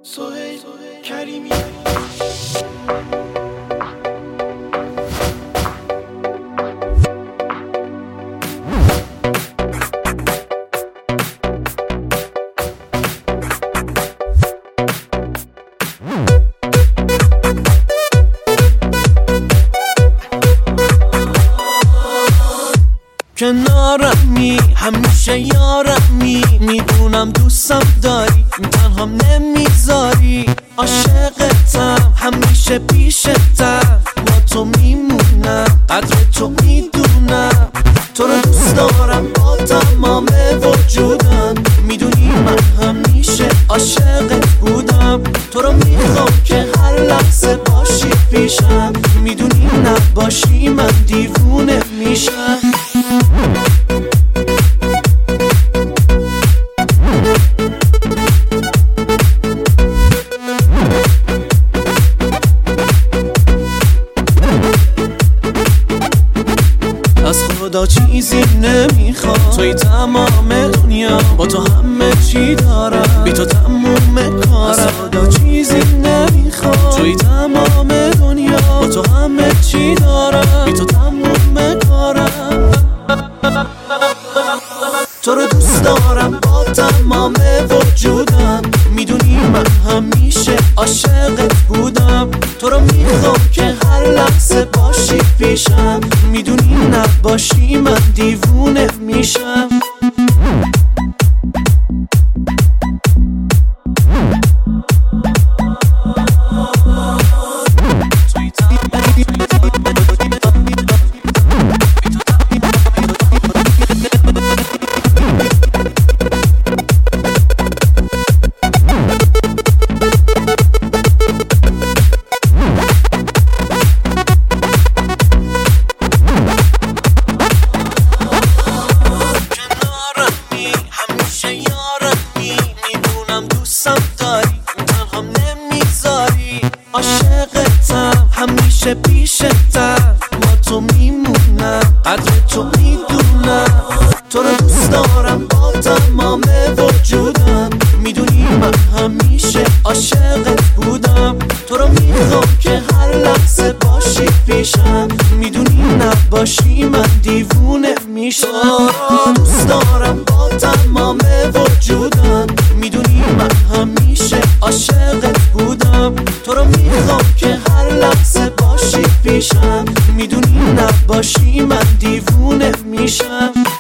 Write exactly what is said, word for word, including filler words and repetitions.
سهیل کریمی. کنارمی همیشه یارمی، میدونم دوستم داری تنهام نمیذاری، عاشقتم همیشه پیشتم، با تو میمونم قدر تو میدونم، تو رو دوست دارم با تمام وجودم، میدونی من همیشه عاشقت بودم، تو رو میخوام که هر لحظه باشی پیشم، میدونی نباشی من دیوونه میشم. از خدا چیزی نمیخوام، توی تمام دنیا، با تو همه چی دارم، بی تو تموم کارم. از خدا چیزی نمیخوام، توی تمام دنیا، با تو همه چی دارم، بی تو تموم کارم. تو رو دوست دارم با تمام وجودم، میدونی من همیشه عاشقت بودم، تو رو میخوام که هر لحظه باشی پیشم، میدونی نباشی من دیوونه میشم. عاشقتم همیشه پیشتم، با تو میمونم قدر تو میدونم، تو رو دوست دارم با تمام وجودم، میدونی من همیشه عاشقت بودم، تو رو میخوام که هر لحظه باشی پیشم، میدونی نباشی من دیوونه میشم. تو رو دوست دارم با تمام وجودم، میدونی من همیشه عاشقت بودم، تو رو میخوام که هر لحظه باشی پیشم، میدونی نباشی من دیوونه میشم.